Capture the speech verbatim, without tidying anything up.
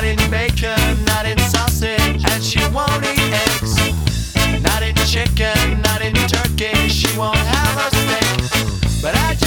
Not in bacon, not in sausage, and she won't eat eggs. Not in chicken, not in turkey, she won't have a steak. But I